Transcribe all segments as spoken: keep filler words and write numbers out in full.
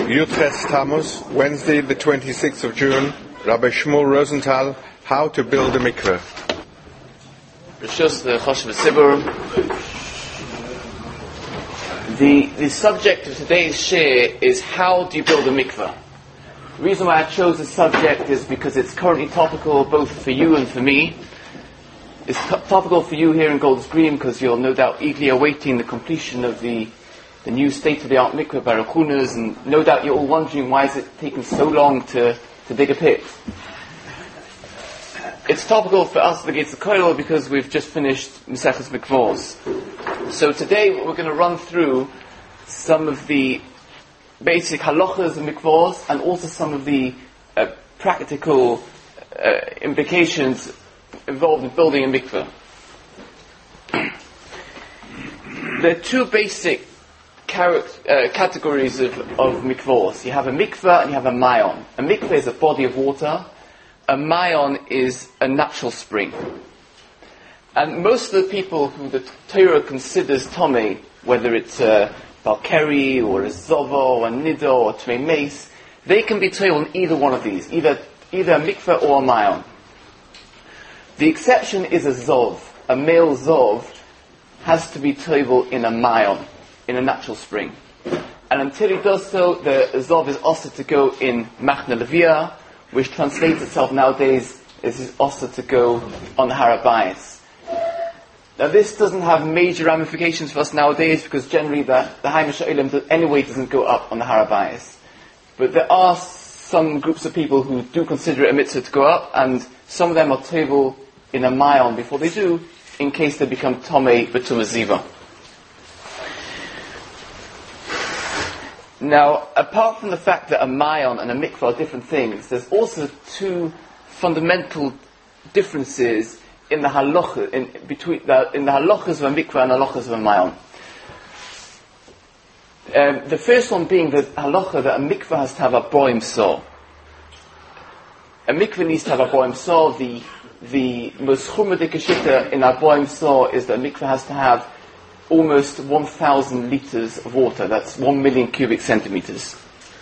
Yudches Tammuz, Wednesday the twenty-sixth of June, Rabbi Shmuel Rosenthal, How to Build a Mikveh. The, the subject of today's shir is how do you build a mikveh? The reason why I chose this subject is because it's currently topical both for you and for me. It's t- topical for you here in Golders Green because you're no doubt eagerly awaiting the completion of the the new state-of-the-art mikveh Baruch Huna's, and no doubt you're all wondering why is it taking so long to, to dig a pit. It's topical for us at the Gates of Koil because we've just finished Maseches Mikvos. So today we're going to run through some of the basic halachas of mikvos and also some of the uh, practical uh, implications involved in building a mikveh. There are two basic Character, uh, categories of, of mikvahs. You have a mikveh and you have a mayon. A mikveh is a body of water. A mayon is a natural spring. And most of the people who the Torah considers tomei, whether it's a balkeri or a zovo or a nido or tmei meis, they can be toivel in either one of these, either either a mikveh or a mayon. The exception is a zov. A male zov has to be toivel in a mayon, in a natural spring. And until he does so, the Zov is also to go in Machne Levia, which translates itself nowadays as also to go on the Har HaBayis. Now this doesn't have major ramifications for us nowadays because generally the, the Haim Sha'olim anyway doesn't go up on the Har HaBayis. But there are some groups of people who do consider it a mitzvah to go up, and some of them are tovel in a mayon before they do, in case they become tomei b'tum ziva. Now, apart from the fact that a mayon and a mikveh are different things, there's also two fundamental differences in the halacha, in between the, in the halachas of a mikveh and halachas of a mayon. Um, the first one being the halacha that a mikveh has to have a boim sor. A mikveh needs to have a boim sor. The the most chumradik shita in a boim sor is that a mikveh has to have almost one thousand litres of water. That's one million cubic centimetres.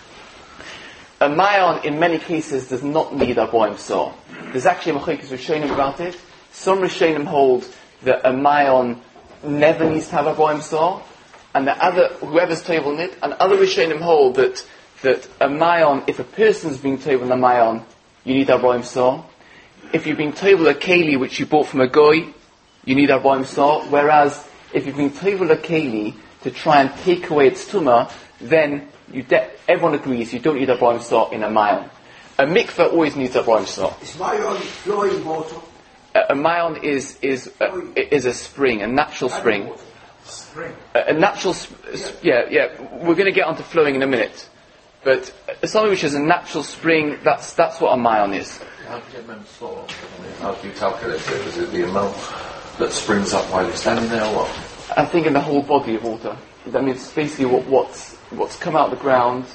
A mayon, in many cases, does not need a boim sor. There's actually a machlokes rishonim about it. Some rishonim hold that a mayon never needs to have a boim sor, and the other, whoever's toivel in it, and other rishonim hold that that a mayon, if a person's being toivel in a mayon, you need a boim sor. If you've been toivel a keli which you bought from a goy, you need a boim sor. Whereas if you've been toivel a keli to try and take away its tumah, then you de- everyone agrees you don't need a boim sor in a mayon. A mikveh always needs a boim sor. Is mayon flowing water? A, a mayon is is a, is a spring, a natural spring. Spring. A, a natural, sp- yeah, yeah. We're going to get onto flowing in a minute, but uh, something which is a natural spring, that's that's what a mayon is. How do you get mem sor? How do you calculate it? Is it the amount that springs up while you're standing there, or what? I think in the whole body of water. That means basically what, what's what's come out of the ground,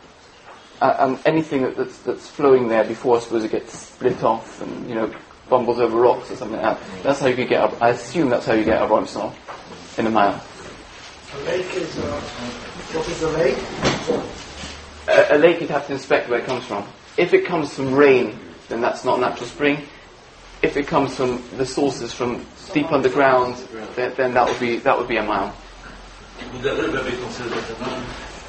uh, and anything that, that's that's flowing there before I suppose it gets split off and you know bumbles over rocks or something like that. That's how you could get. A, I assume that's how you get a boim sor in a mayon. A lake is uh, what is a lake? A, a lake you'd have to inspect where it comes from. If it comes from rain, then that's not a natural spring. If it comes from the sources from deep underground, then, then that would be that would be a mayon. Would the river be considered a mayon?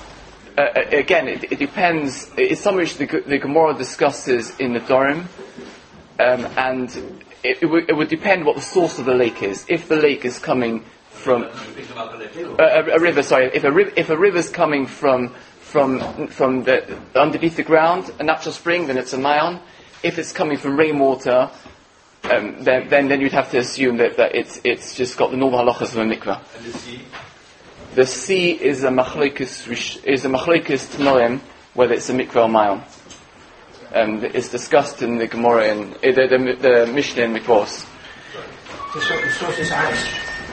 Uh, again, it, it depends. It's something which the, the Gemara discusses in the Dorim, um, and it, it, would, it would depend what the source of the lake is. If the lake is coming from uh, a, a river, sorry, if a river if a river's coming from from from the underneath the ground, a natural spring, then it's a mayon. If it's coming from rainwater, Um, then, then, then you'd have to assume that, that it's it's just got the normal halachas of a mikveh. And the sea? The sea is a machlokes is a machlokes tanoim whether it's a mikveh or mayon. Um, it's discussed in the Gemara and uh, the, the, the Mishnah in Mikvos. The source is ice.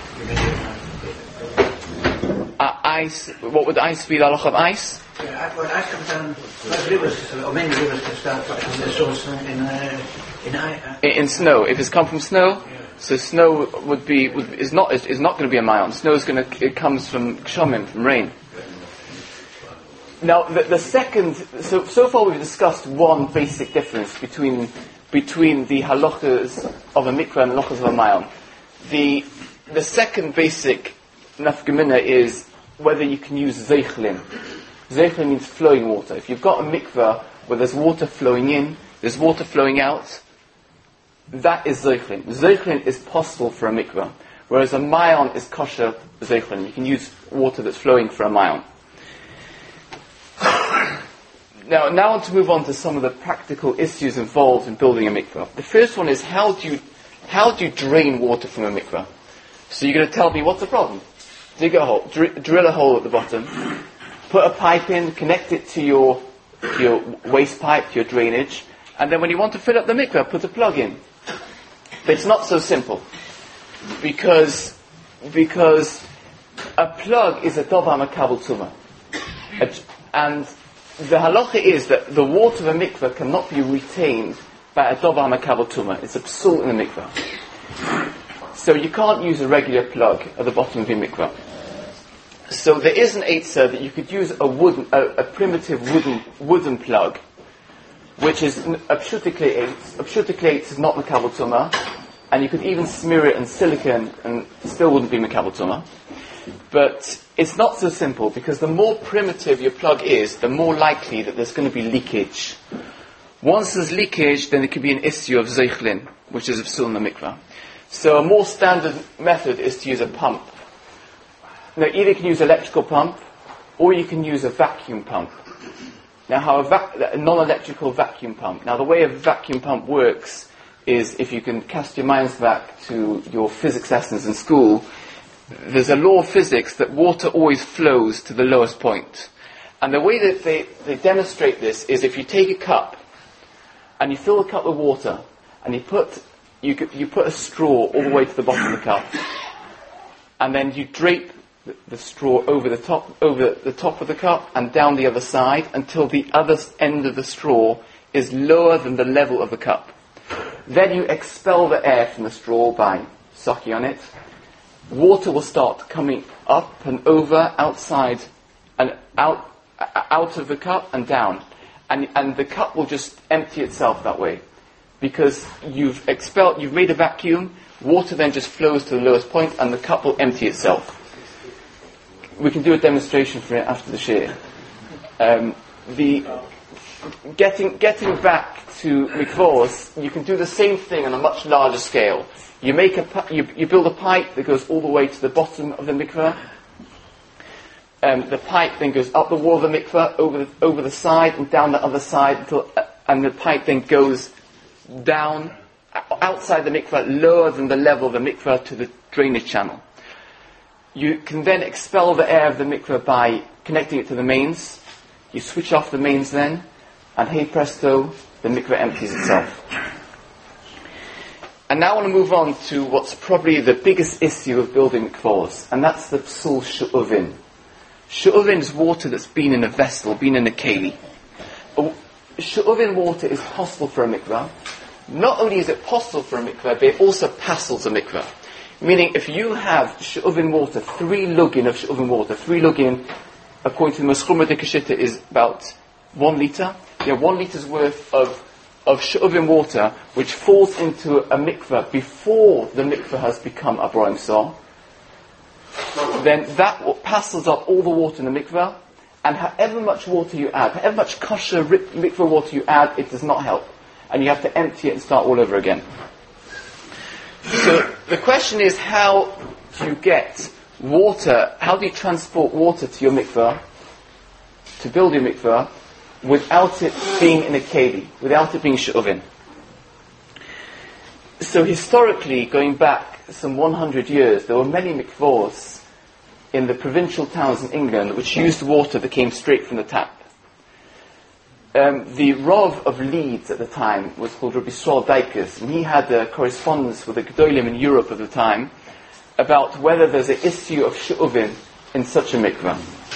Uh, ice. What would ice be? The halacha of ice? Yeah, when ice comes down, like rivers, or many rivers can start from the source in uh, in ice. Uh, In, in snow. If it's come from snow, so snow would be would, is not is, is not going to be a mayon. Snow is going to it comes from kshamim, from rain. Now, the, the second, so so far we've discussed one basic difference between between the halachas of a mikveh and the halachas of a mayon. The the second basic nafkamina is whether you can use zeichlin. Zeichlin means flowing water. If you've got a mikveh where there's water flowing in, there's water flowing out, that is zeichlin. Zeichlin is possible for a mikveh, whereas a mayon is kosher zeichlin. You can use water that's flowing for a mayon. Now, now I want to move on to some of the practical issues involved in building a mikveh. The first one is how do you how do you drain water from a mikveh? So you're going to tell me what's the problem? Dig a hole, dr- drill a hole at the bottom, put a pipe in, connect it to your to your waste pipe, to your drainage, and then when you want to fill up the mikveh, put a plug in. But it's not so simple, because because a plug is a davar makabel tuma, and the halacha is that the water of a mikveh cannot be retained by a davar makabel tuma. It's a psul in the mikveh. So you can't use a regular plug at the bottom of your mikveh. So there is an eitzah that you could use a wooden, a, a primitive wooden wooden plug, which is a pshutikle eitz. A pshutikle eitz is not makabel tuma, and you could even smear it in silicone and it still wouldn't be makabel tuma. But it's not so simple, because the more primitive your plug is, the more likely that there's going to be leakage. Once there's leakage, then there could be an issue of zeichlin, which is a psul in the mikveh. So a more standard method is to use a pump. Now, either you can use an electrical pump, or you can use a vacuum pump. Now, how a, vac- a non-electrical vacuum pump. Now, the way a vacuum pump works is, if you can cast your minds back to your physics lessons in school, there's a law of physics that water always flows to the lowest point. And the way that they, they demonstrate this is if you take a cup, and you fill the cup with water, and you put you, you put a straw all the way to the bottom of the cup, and then you drape the, the straw over the top over the top of the cup and down the other side until the other end of the straw is lower than the level of the cup. Then you expel the air from the straw by sucking on it. Water will start coming up and over, outside, and out out of the cup and down, and and the cup will just empty itself that way, because you've expelled, you've made a vacuum. Water then just flows to the lowest point, and the cup will empty itself. We can do a demonstration for it after the shir. Um, the getting getting back to mikvahs, you can do the same thing on a much larger scale. You make a you, you build a pipe that goes all the way to the bottom of the mikveh. Um, the pipe then goes up the wall of the mikveh, over the, over the side and down the other side, until, uh, and the pipe then goes down outside the mikveh, lower than the level of the mikveh, to the drainage channel. You can then expel the air of the mikveh by connecting it to the mains. You switch off the mains then, and hey presto, the mikveh empties itself. And now I want to move on to what's probably the biggest issue of building mikvahs, and that's the psul she'uvin. She'uvin is water that's been in a vessel, been in a keli. She'uvin water is possible for a mikveh. Not only is it possible for a mikveh, but it also passels a mikveh. Meaning, if you have she'uvin water, three lugin of she'uvin water, three lugin, according to the Maschuma de Kashita, is about one litre. You have one litre's worth of of she'uvin water, which falls into a mikveh before the mikveh has become a broim sor, then that passes up all the water in the mikveh, and however much water you add, however much kosher mikveh water you add, it does not help. And you have to empty it and start all over again. So the question is, how do you get water, how do you transport water to your mikveh, to build your mikveh, without it being in a keli, without it being she'uvin? So historically, going back some one hundred years, there were many mikvahs in the provincial towns in England which used water that came straight from the tap. Um, the Rav of Leeds at the time was called Rabbi Yisrael Daikus, and he had a correspondence with the Gedolim in Europe at the time about whether there's an issue of she'uvin in such a mikveh.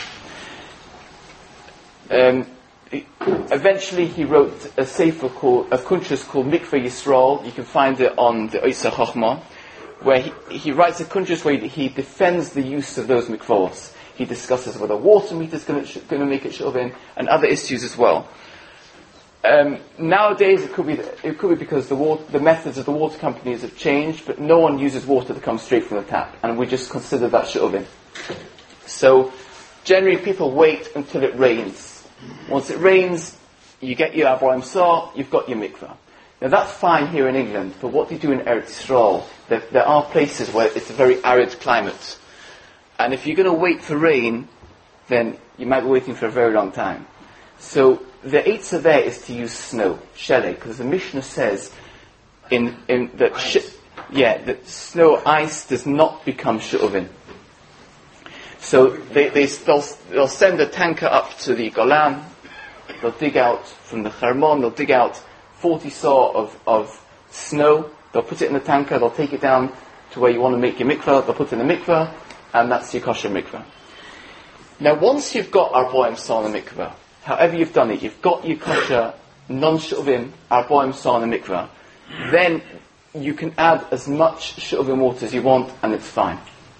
Um, Eventually, he wrote a sefer called a kuntres called Mikveh Yisrael. You can find it on the Oisa Chochmah, where he, he writes a kuntres where he defends the use of those mikvahs. He discusses whether water meter is going to make it shuvin, and other issues as well. Um, nowadays, it could be it could be because the water, the methods of the water companies have changed, but no one uses water that comes straight from the tap, and we just consider that shuvin. So, generally, people wait until it rains. Once it rains, you get your Abraham Saw, you've got your mikveh. Now that's fine here in England, but what do you do in Eretz Yisrael? There, there are places where it's a very arid climate, and if you're going to wait for rain, then you might be waiting for a very long time. So the eitzah there is to use snow, shelly, because the Mishnah says in in that sh- yeah that snow ice does not become shuvin. So they they they'll, they'll send a tanker up to the Golan. They'll dig out from the Hermon. They'll dig out forty saw of of snow. They'll put it in the tanker. They'll take it down to where you want to make your mikveh. They'll put it in the mikveh, and that's your kosher mikveh. Now, once you've got arboim saw in the mikveh, however you've done it, you've got your kosher non-shuvim arboim saw in the mikveh, then you can add as much shuvim water as you want, and it's fine.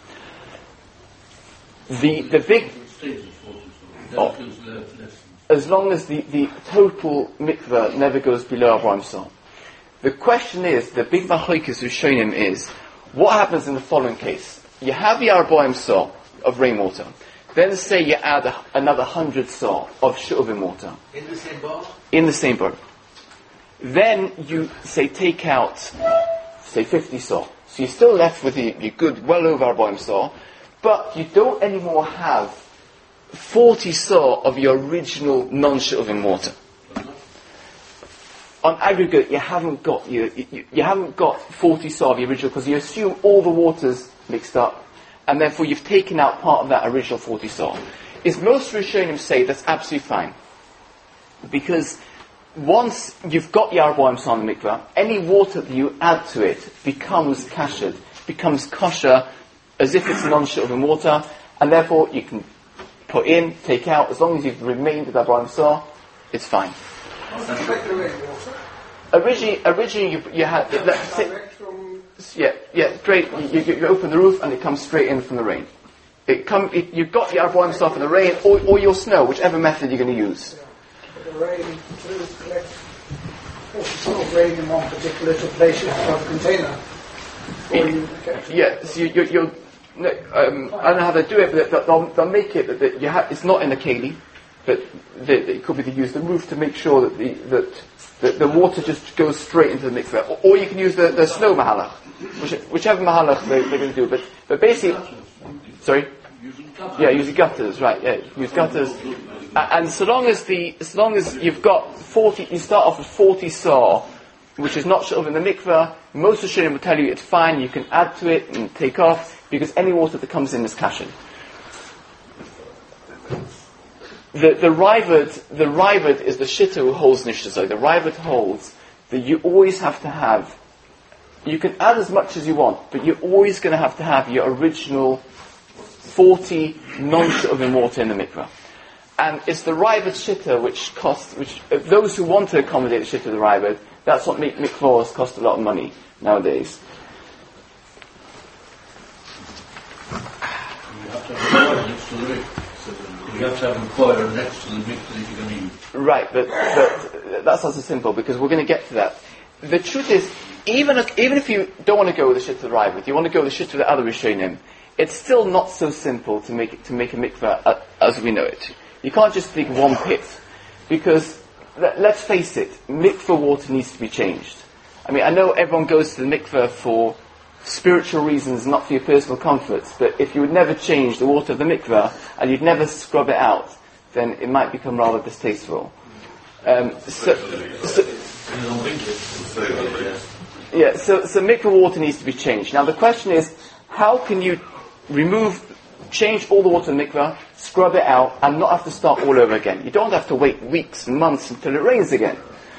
The the big oh, as long as the, the total mikveh never goes below arboim saw. The question is, the big machoikas who's shown him is, what happens in the following case? You have the arboim saw of rainwater. Then say you add a, another hundred saw of shuvim water. In the same bowl? In the same bowl. Then you, say, take out, say, fifty saw. So you're still left with your, your good, well over arboim saw, but you don't anymore have forty saw of your original non-shuvim water. On aggregate, you haven't got you, you, you haven't got forty saw of the original, because you assume all the water's mixed up, and therefore you've taken out part of that original forty saw. Is most Rishonim say that's absolutely fine, because once you've got your arboim saw in the mikveh, any water that you add to it becomes kashed, becomes kosher, as if it's non-shuvim water, and therefore you can put in, take out, as long as you've remained with arboim saw, it's fine. Originally, originally you, you had let's say, yeah, yeah, straight. You, you, you open the roof and it comes straight in from the rain. It come, it, you've got your arboim saw from the rain, or, or your snow, whichever method you're going to use. The rain, to collect forty rain in one particular little place, you have to have a container. It, yeah, so you, you, you're. No, um, I don't know how they do it, but they'll, they'll make it that, that you have. It's not in a keli, but they, they, it could be to use the roof to make sure that the that the, the water just goes straight into the mikveh. Or, or you can use the, the snow mahalach, which, whichever mahalach they, they're going to do. But but basically, sorry, yeah, using gutters, right? Yeah, use gutters, uh, and so long as the as long as you've got forty, you start off with forty saw, which is not sort of in the mikveh. Most of the Rishonim will tell you it's fine. You can add to it and take off, because any water that comes in is kashed. The the Ravad, the Ravad is the shitta who holds nishtazai. The Ravad holds that you always have to have. You can add as much as you want, but you're always going to have to have your original forty non-shuvim water in the mikveh. And it's the Ravad shitta which costs, which if those who want to accommodate the shitta of the Ravad, that's what make mikvahs cost a lot of money nowadays. You have to have a fire next to the mikveh that you're going to use. Right, but, but that's not so simple, because we're going to get to that. The truth is, even if, even if you don't want to go with the shit to the Ravad, you want to go with the shit to the other Rishonim, it's still not so simple to make it, to make a mikveh uh, as we know it. You can't just dig one pit, because let, let's face it, mikveh water needs to be changed. I mean, I know everyone goes to the mikveh for spiritual reasons, not for your personal comforts, but if you would never change the water of the mikveh and you'd never scrub it out, then it might become rather distasteful. Um, so, so, yeah, so, so mikveh water needs to be changed. Now the question is, how can you remove, change all the water in the mikveh, scrub it out, and not have to start all over again? You don't have to wait weeks and months until it rains again.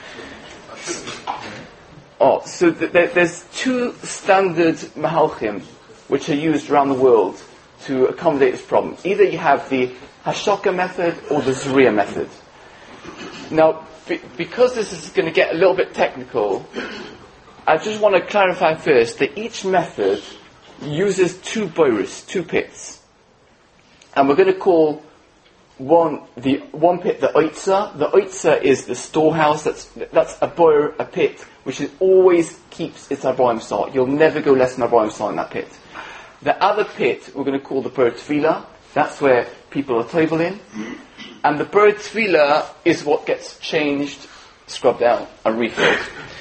Oh, so th- th- there's two standard mahalchim which are used around the world to accommodate this problem. Either you have the Hashoka method or the Zriya method. Now, be- because this is going to get a little bit technical, I just want to clarify first that each method uses two boiris, two pits. And we're going to call one the one pit the oitza. The oitza is the storehouse. That's that's a boyer, a pit which is always keeps its arboim salt. You'll never go less than arboim salt in that pit. The other pit we're going to call the ber tefillah. That's where people are tovel in. And the ber tefillah is what gets changed, scrubbed out, and refilled.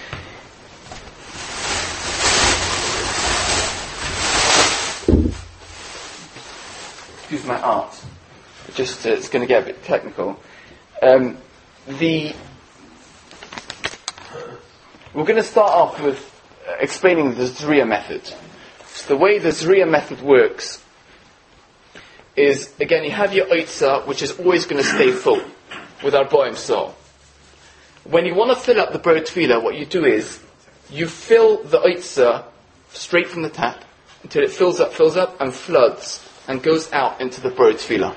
Excuse my art. Just uh, it's going to get a bit technical. Um, the we're going to start off with uh, explaining the Zriya method. So the way the Zriya method works is, again, you have your oitza, which is always going to stay full with our boim saw. When you want to fill up the ber tefillah, what you do is you fill the oitza straight from the tap until it fills up, fills up, and floods and goes out into the ber tefillah.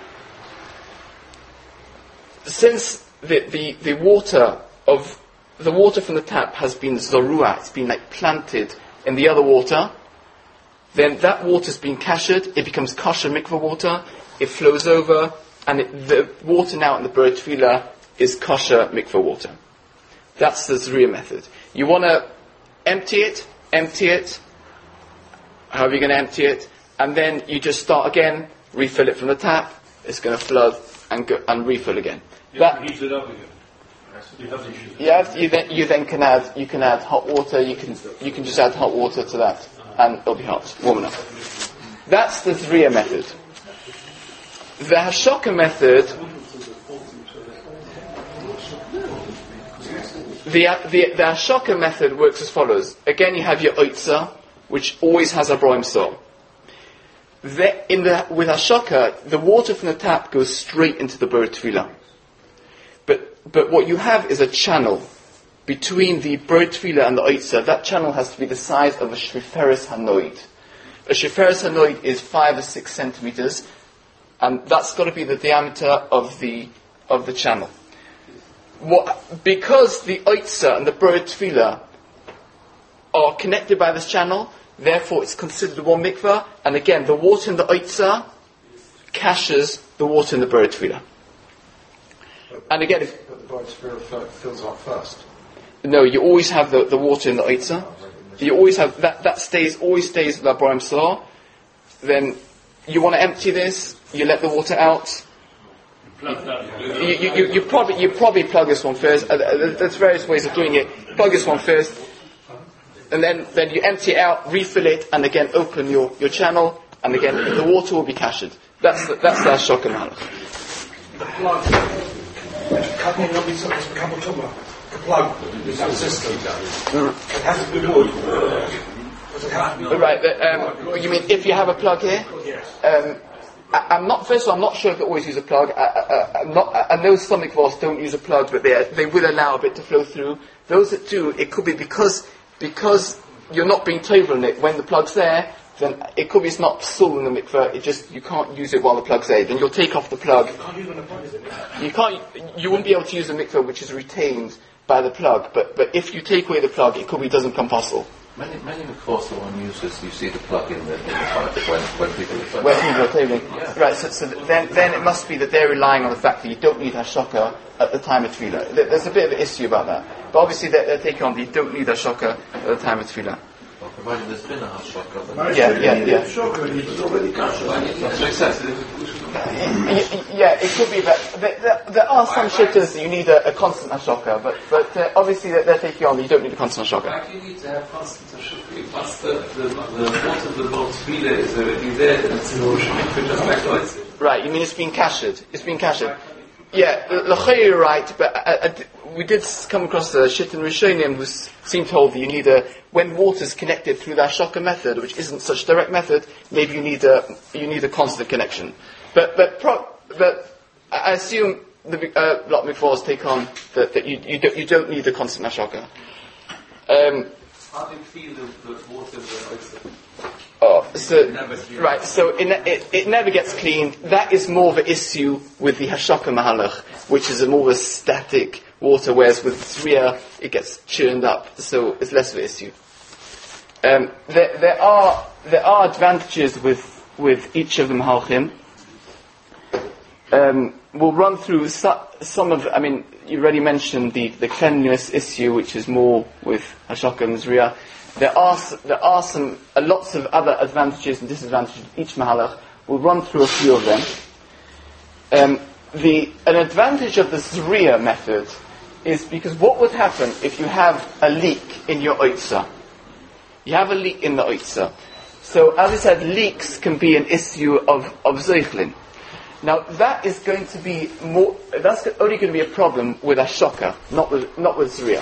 Since the, the, the water of the water from the tap has been zorua, it's been like planted in the other water, then that water's been kashered, it becomes kosher mikvah water, it flows over, and it, the water now in the ber tefillah is kosher mikvah water. That's the Zriya method. You want to empty it, empty it, however you're going to empty it, and then you just start again, refill it from the tap, it's going to flood and go, and refill again. You That, have to heat it up again. You have to heat it you, have, you, then, you then can add you can add hot water. You can you can just add hot water to that, and it'll be hot, warm enough. That's the Zriya method. The Hashoka method. The the the Hashoka method works as follows. Again, you have your oitza, which always has a broim saw. The, in the with Hashoka, the water from the tap goes straight into the ber tefillah. But but what you have is a channel between the ber tefillah and the oitza. That channel has to be the size of a shriferes hanoid. A shriferes hanoid is five or six centimeters, and that's got to be the diameter of the of the channel. What, because the oitza and the ber tefillah are connected by this channel, therefore it's considered one mikvah. And again, the water in the oitza caches the water in the ber tefillah. And again, if But the ber tefillah fills up first. no, you always have the, the water in the oitza. You always have that. That stays always stays with our Abraham saw. Then you want to empty this. You let the water out. You, you, you, you probably you probably plug this one first. Uh, there's various ways of doing it. Plug this one first, and then then you empty it out, refill it, and again open your, your channel, and again the water will be cached. That's the, that's the Hashoka malach. The plug, cut in on this couple tumor. The plug is that system. It has to be wood. Does it have to be? Right. The, um, you mean if you have a plug here? Yes. Um, I, I'm not. First of all, I'm not sure if they always use a plug. I, I, I'm not, I know some mikvahs don't use a plug, but they they will allow a bit to flow through. Those that do, it could be because because you're not being tovel in it when the plug's there. Then it could be it's not full in the mikvah. It just you can't use it while the plug's there. Then you'll take off the plug. You can't use when the plug is in it. You can't. You wouldn't be able to use a mikvah which is retained by the plug. But but if you take away the plug, it could be it doesn't come possible. Many, many mikvahs that one uses, you see the plug in the, in the pipe when, when people are Where people are tabling. Yeah. Right, so, so then, then it must be that they're relying on the fact that you don't need Hashoka at the time of Tefillah. There- There's a bit of an issue about that. But obviously they're, they're taking on that you don't need Hashoka at the time of Tefillah. Well, provided there's been a hashaka, then Yeah, yeah, yeah. Shocker, it's already cut. that's what it says. Y- y- Yeah, it could be that. There, there, there are some shittahs that you need a, a constant Hashoka, but, but uh, obviously they're, they're taking on that you don't need a constant Hashoka. Why do you need to have constant Tashukri? Once the, the, the water of the Lord Tefillah is already there, then it's in Rosh Hashanah, just like Loitz. Right, you mean it's been cached? It's been cached. Yeah, L'chayr you're right, but uh, uh, we did come across a Shittin Rishonim who s- seemed told that you need a, when water's connected through the Hashoka method, which isn't such a direct method, maybe you need a, you need a constant connection. But, but, pro, but I assume the, uh, a lot of mikvahs take on that, that you, you, don't, you don't need a constant Hashoka. Um, How do you feel the, the water of the oyster? Oh, so, Never clean. right, so it, it, it never gets cleaned. That is more of an issue with the Hashoka Mahalach, which is a more of a static water, whereas with Zriya, it gets churned up, so it's less of an issue. Um, there, there are there are advantages with, with each of the Mahalchim. um, we'll run through su- some of, I mean, you already mentioned the, the cleanliness issue, which is more with Hashoka and Zriya. There are, s- there are some, uh, lots of other advantages and disadvantages of each Mahalach. We'll run through a few of them. Um, the, an advantage of the Zriya method is because what would happen if you have a leak in your oitza? You have a leak in the oitza. So, as I said, leaks can be an issue of, of Zeichlin. Now, that is going to be more, that's only going to be a problem with Ashoka, not with, not with Zriya.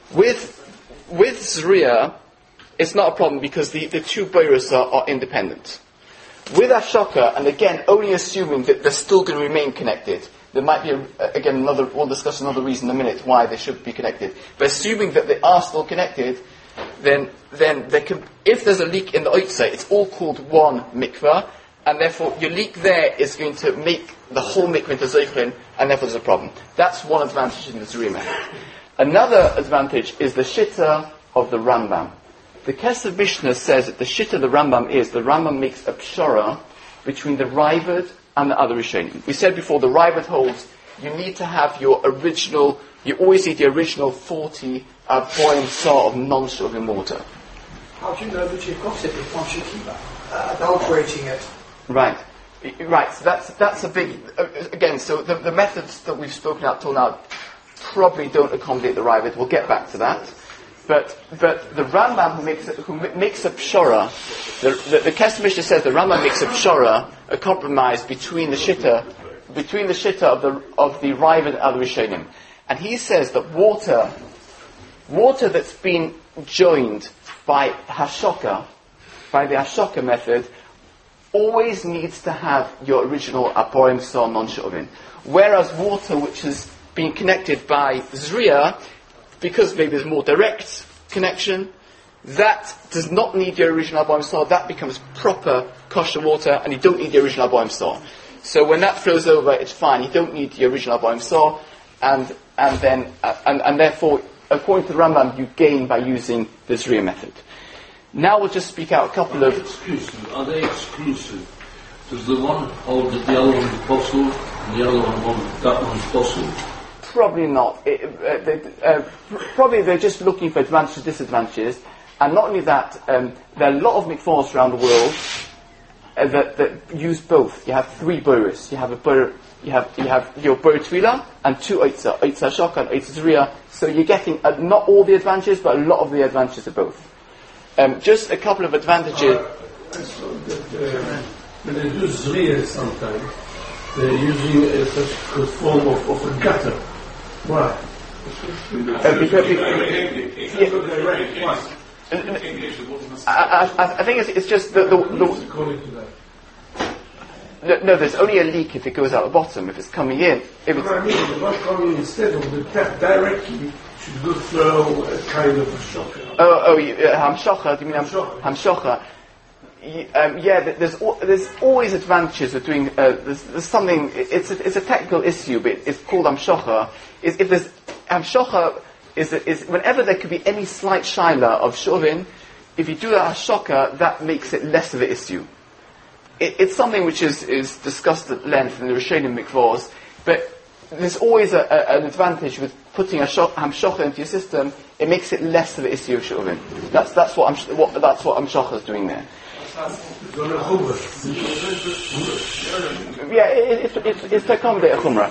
With, with Zriya, it's not a problem because the, the two boros are, are independent. With Ashoka, and again, only assuming that they're still going to remain connected, there might be, a, again, another, we'll discuss another reason in a minute why they should be connected. But assuming that they are still connected, then, then there can, if there's a leak in the oitza, it's all called one mikvah, and therefore your leak there is going to make the whole mikvah into zeichlin, and therefore there's a problem. That's one advantage in the Zriya method. Another advantage is the shitta of the Rambam. The Kesef Mishnah says that the shitta of the Rambam is the Rambam makes a pshara between the Raavad and the other Rishonim. We said before, the Raavad holds you need to have your original, you always need the original forty uh, boim saw of non-shuvim water. How do you know that you've got it if once you keep uh, adulterating it? Right, right. So that's that's a big uh, again. So the, the methods that we've spoken about till now probably don't accommodate the Raavad. We'll get back to that. But but the Rambam who makes who makes a pshara, the the, the Kesef Mishnah says the Rambam makes a pshara, a compromise between the shitta, between the shitta of the of the Raavad and other Rishonim, and he says that water, water that's been joined by Hashoka, by the Hashoka method, always needs to have your original Aporim Sor non-Shuvin. Whereas water which has been connected by Zriya, because maybe there's more direct connection, that does not need your original Aporim Sor. That becomes proper kosher water, and you don't need the original Aporim Sor. So when that flows over, it's fine. You don't need the original Aporim Sor, and and then uh, and and therefore, according to the Rambam, you gain by using the Zriya method. Now we'll just speak out a couple Are of... they exclusive? Are they exclusive? Does the one hold that the other one is possible, and the other one hold that that one is possible? Probably not. It, uh, they, uh, pr- probably they're just looking for advantages and disadvantages. And not only that, um, there are a lot of mikvahs around the world uh, that, that use both. You have three boros. You have a bor, you have you have your bor tvila and two oitza, oitza shoka and oitza zriya. So you're getting uh, not all the advantages, but a lot of the advantages of both. Um, just a couple of advantages. Uh, I saw that uh, when they do zriya sometimes, they're using a such a form of, of a gutter. Why? Uh, because, yeah. I, I, I think it's, it's just the, the, the According to that. no, no, there's only a leak if it goes out the bottom. If it's coming in, if it's, What I mean, the not coming instead of the tap directly should go through a kind of a shock. oh, oh, you- uh, hamshocha. Do you mean ham- Hamshocha. hamshocha? Y- Um, yeah, th- there's al- there's always advantages of doing. Uh, there's, there's something. It's a, it's a technical issue, but it's called hamshocha. Is if there's hamshocha is is whenever there could be any slight shaila of shuvin, if you do a hashoka, that makes it less of an issue. It, it's something which is, is discussed at length in the Rishonim mikvahs, but there's always a, a, an advantage with putting a sho- hamshocha into your system. It makes it less of an issue of shuvin. That's that's what I'm what that's what hamshocha is doing there. Yeah, it, it, it, it's to accommodate a chumrah.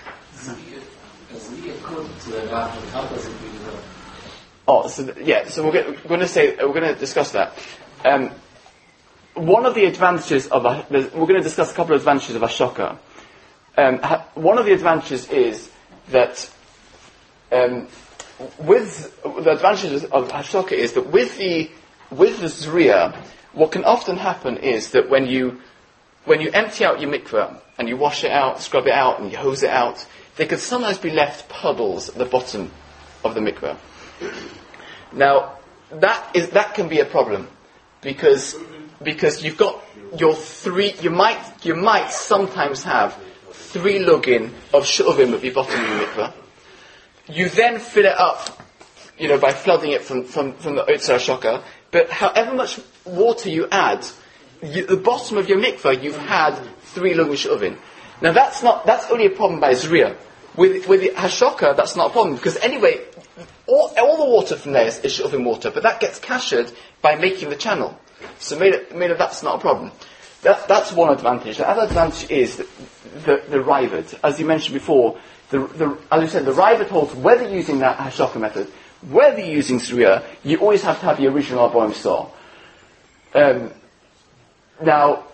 Oh, so th- yeah. So we're, get, we're going to say we're going to discuss that. Um, one of the advantages of a, there's- we're going to discuss a couple of advantages of Ashoka. Um, ha, one of the advantages is that um, with the advantages of Ashoka is that with the with the Zriya, what can often happen is that when you when you empty out your mikveh and you wash it out, scrub it out, and you hose it out, there could sometimes be left puddles at the bottom of the mikveh. Now, that is that can be a problem because because you've got your three. You might you might sometimes have three lugin of shuvim at the bottom of your mikveh. You then fill it up, you know, by flooding it from from, from the Otzar Shoka. But however much water you add, you, the bottom of your mikveh, you've had three lugin shuvin. Now that's not, that's only a problem by Zriya. With, with the Hashoka, that's not a problem, because anyway, all, all the water from there is, is Shuvim water, but that gets kashered by making the channel. So made it, made it, that's not a problem. That, that's one advantage. The other advantage is the, the, the Rivet. As you mentioned before, the, the, as you said, the Rivet holds whether using that Hashoka method, whether using Zriya, you always have to have the original Aboim Saw. Um, now,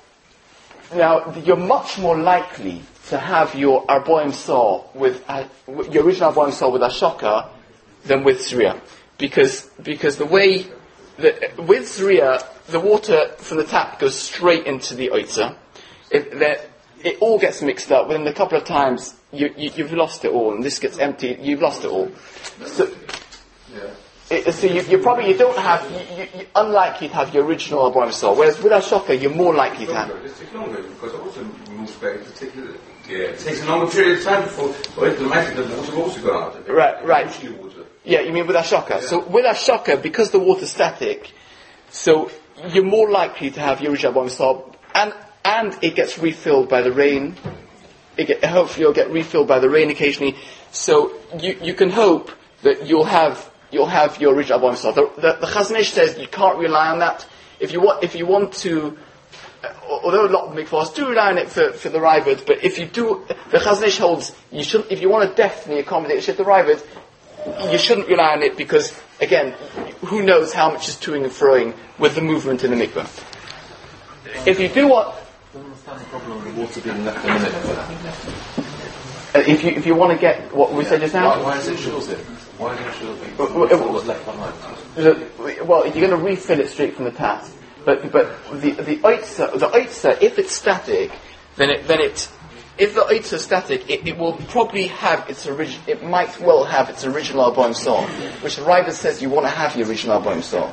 now, you're much more likely to have your Arboim Saw with, uh, your original Arboim Saw with Ashoka than with Zriya. Because, because the way, the, with Zriya, the water from the tap goes straight into the Oitza. It, that, it all gets mixed up. Within a couple of times, you, you, you've lost it all, and this gets empty, you've lost it all. So, yeah. It, so you, you probably, you don't have, you, you, you're unlikely to have your original Arboim Saw, whereas with Ashoka, you're more likely to have. It takes longer, because it also moves very particularly. Yeah, it takes a longer period of time before, for it to make the water also go out. Right, right. Yeah, you mean with Ashoka. Yeah. So with Ashoka, because the water's static, so you're more likely to have your original Arboim Saw, and and it gets refilled by the rain. It get, hopefully you'll get refilled by the rain occasionally. So you, you can hope that you'll have you'll have your original Arboim Saw. The, the, the Chazon Ish says you can't rely on that. If you want, if you want to, uh, although a lot of mikvahs do rely on it for, for the Rivet, but if you do, the Chazon Ish holds you should, if you want to definitely accommodate the Rivet, you shouldn't rely on it because, again, who knows how much is toing and froing with the movement in the mikvah. If you do want... I don't understand the problem of the water being left in the mikvah. Uh, if you if you want to get what we said just now... Why, why is it shulzim? Why do you shulzim? What was left behind? Well, you're going to refill it straight from the tap. But but the the oitza, the oitza, if it's static, then it then it... If the oitza is static, it, it will probably have its original. It might well have its original Arboim Saw, which the Rivet says you want to have the original Arboim Saw.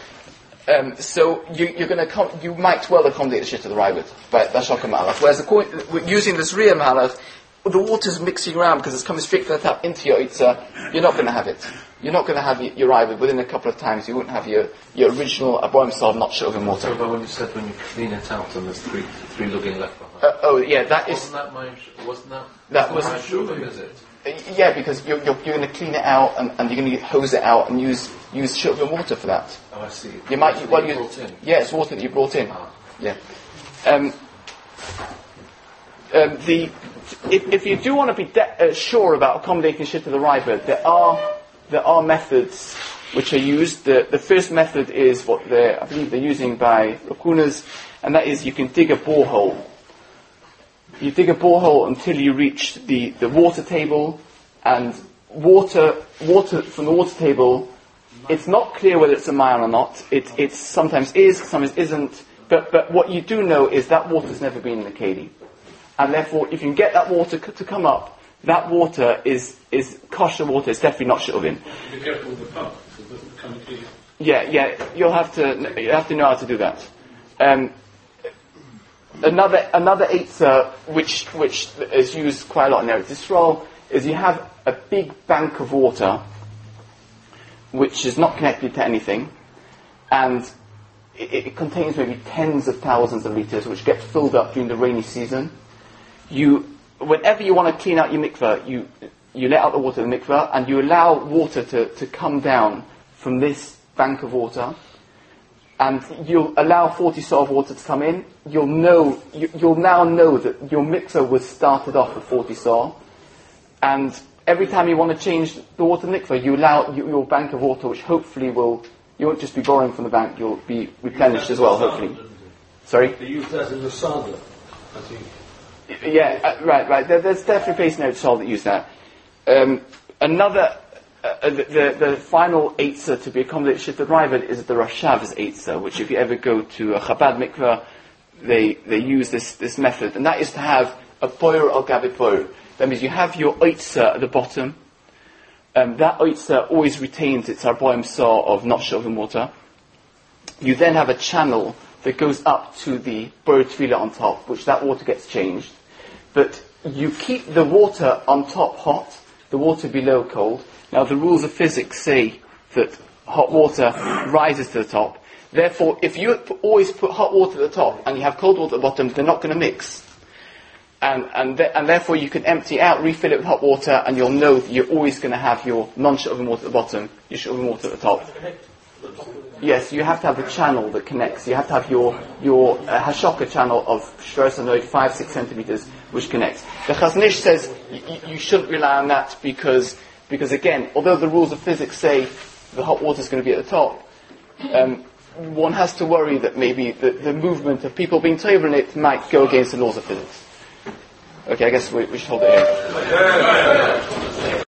Um, so you, you're going to com- you might well accommodate the shit of the Rivet by Ashoka Malach. Whereas the, using this Zriya Malach, the water's mixing around because it's coming straight from the tap into your oitza. You're not going to have it. You're not going to have your, your Rivet within a couple of times. You won't have your, your original Arboim Saw not showing water. What about when you said when you clean it out and there's three three lugging left behind? Uh, oh yeah, that is. Wasn't that my? Wasn't that? That was. My shulzim, is it? Uh, yeah, because you're you're, you're going to clean it out and, and you're going to hose it out and use use shulzim water for that. Oh, I see. You might you, well you you brought in. Yeah, it's water that you brought in. Ah. Yeah. Um, um, the if if you do want to be de- uh, sure about accommodating shit to the Rivet, there are there are methods which are used. The the first method is what they I believe they're using by Rakunas, and that is you can dig a borehole. You dig a borehole until you reach the, the water table, and water water from the water table, it's not clear whether it's a mile or not. It it sometimes is, sometimes isn't. But but what you do know is that water's never been in the keli, and therefore if you can get that water c- to come up, that water is is kosher water. It's definitely not shuvin. Be careful with the pump, so it doesn't become a keli. Yeah, yeah. You'll have to you have to know how to do that. Um, Another another eitzah which which is used quite a lot in Eretz Yisrael is you have a big bank of water which is not connected to anything, and it, it contains maybe tens of thousands of liters which get filled up during the rainy season. You, whenever you want to clean out your mikveh, you you let out the water of the mikveh and you allow water to, to come down from this bank of water. And you'll allow forty saw of water to come in. You'll know, you, you'll now know that your mixer was started off with forty saw, and every time you want to change the water mikveh, you allow you, your bank of water, which hopefully will, you won't just be borrowing from the bank, you'll be replenished as well, hopefully. Sorry? They use that in the Sada, I think. Yeah, uh, right, right. There, there's definitely a place in Eretz Yisrael that use that. Um, another. Uh, the, the, the final eitzah to be accommodated shit the Rivet is the Rashav's eitzah, which if you ever go to a Chabad mikveh, they they use this, this method, and that is to have a boyer al gabi boyer. That means you have your eitzah at the bottom. Um, that eitzah always retains its arboim saw of not shoving water. You then have a channel that goes up to the boyer tefillah on top, which that water gets changed. But you keep the water on top hot, the water below cold. Now, the rules of physics say that hot water rises to the top. Therefore, if you p- always put hot water at the top and you have cold water at the bottom, they're not going to mix. And, and, th- and therefore you can empty out, refill it with hot water, and you'll know that you're always going to have your non-shuttling water at the bottom, your shuttling water at the top. Yes, you have to have the channel that connects. You have to have your your uh, Hashoka channel of Shversanoid, five, six centimeters, which connects. The Chazon Ish says y- you shouldn't rely on that because, because again, although the rules of physics say the hot water is going to be at the top, um, one has to worry that maybe the, the movement of people being toivel in it might go against the laws of physics. Okay, I guess we, we should hold it here.